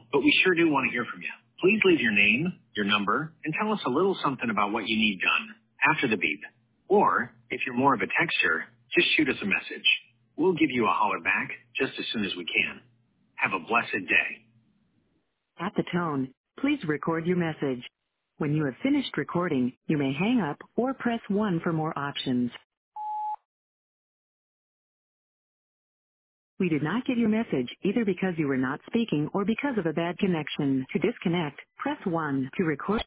but we sure do want to hear from you. Please leave your name, your number, and tell us a little something about what you need done after the beep. Or, if you're more of a texter, just shoot us a message. We'll give you a holler back just as soon as we can. Have a blessed day. At the tone, please record your message. When you have finished recording, you may hang up or press 1 for more options. We did not get your message either because you were not speaking or because of a bad connection. To disconnect, press 1. To record